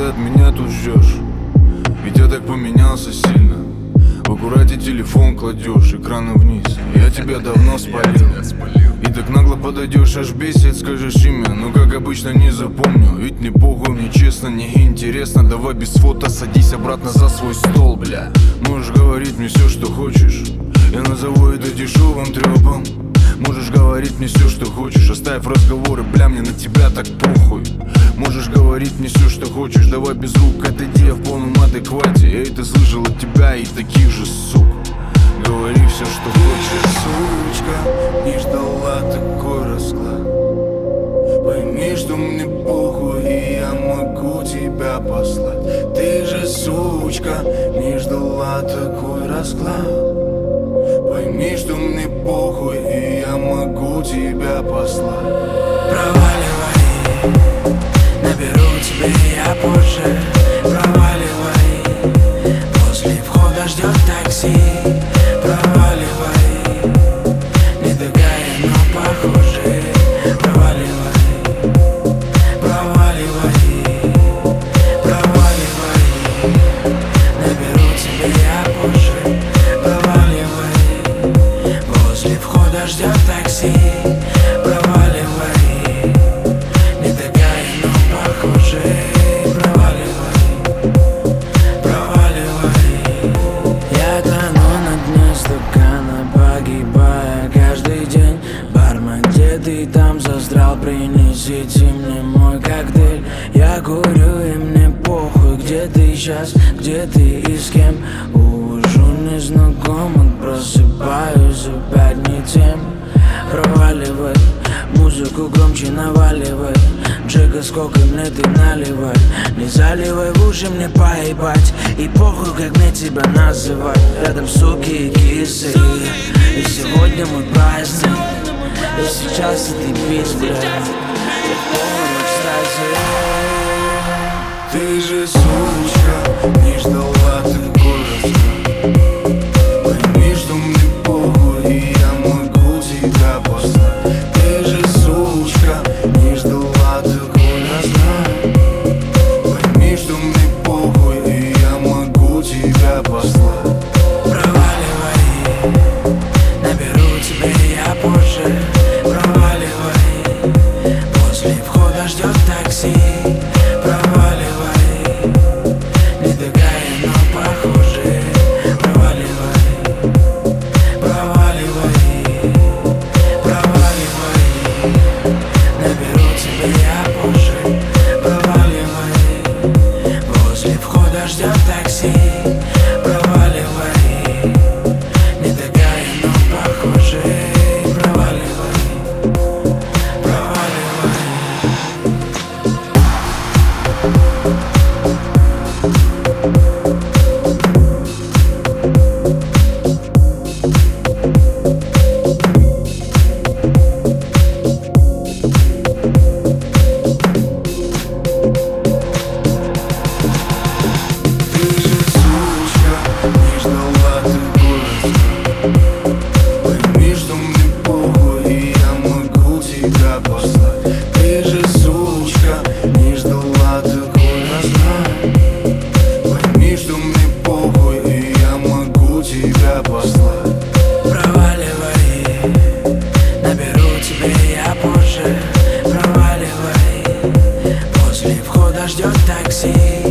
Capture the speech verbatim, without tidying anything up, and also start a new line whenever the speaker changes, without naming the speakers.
от меня тут ждешь? Ведь я так поменялся сильно. В аккурате телефон кладешь, экраны вниз. Я тебя давно спалил. И так нагло подойдешь, аж бесит, скажешь имя. Но как обычно не запомню. Ведь мне похуй, мне честно, не интересно. Давай без фото, садись обратно за свой стол, бля. Можешь говорить мне все, что хочешь. Я назову это дешевым трёпом. Можешь говорить мне все, что хочешь. Оставь разговоры, бля, мне на тебя так похуй. Можешь говорить мне все, что хочешь. Давай без рук, отойди, я в полном адеквате. Я это слышал от тебя и таких же сук. Говори все, что хочешь.
Сучка, не ждала такой расклад. Пойми, что мне похуй, и я могу тебя послать. Ты же, сучка, не ждала такой расклад. Пойми, что мне похуй, и я могу тебя послать. Проваливай, наберу тебе я позже. Проваливай, после входа ждет такси. Проваливай, не такая, но похоже. Проваливай, проваливай, проваливай, наберу тебе я позже. Проваливай, после входа ждет такси. Проваливай, не такая, но похоже. Проваливай, проваливай. Я тону на дне стакана, погибая каждый день. Бармен, где ты там застрял? Принесите мне мой коктейль. Я курю и мне похуй, где ты сейчас, где ты и с кем. Увожу незнакомых, просыпаюсь опять не тем. Проваливай, музыку громче наваливай. Джека, сколько мне ты наливай. Не заливай в уши, мне поебать. И похуй, как мне тебя называть. Рядом суки и кисы. И сегодня мой праздник. И сейчас ты бис, бля. Я в полном экстазе. Ты же, сучка, не ждала такой расклад. Пойми, что мне похуй, и я могу тебя послать. Ты же, сучка, не ждала такой расклад. Пойми, что мне похуй, и я могу тебя послать. Проваливай, наберу тебе я позже. Проваливай, после входа ждет такси. Проваливай, не такая, но похоже. Проваливай, проваливай, проваливай, наберу тебе я позже. Проваливай, после входа ждет такси. Проваливай, не такая, но похоже. Проваливай, проваливай. Ты же, сучка, не ждала такой расклад. Пойми, что мне похуй, и я могу тебя послать. Проваливай, наберу тебе я позже. Проваливай, после входа ждет такси.